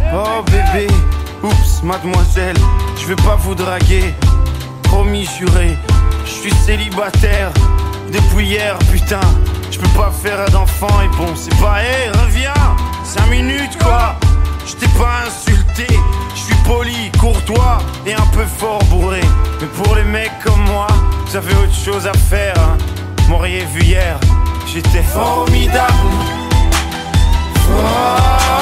Oh bébé, oups, mademoiselle, je vais pas vous draguer. Promis juré, je suis célibataire depuis hier, putain. Je peux pas faire d'enfant et bon, c'est pas, hé, reviens, 5 minutes quoi. Je t'ai pas insulté, je suis poli, courtois et un peu fort bourré. Mais pour les mecs comme moi, vous avez autre chose à faire, hein. M'auriez vu hier, j'étais formidable. Formidable.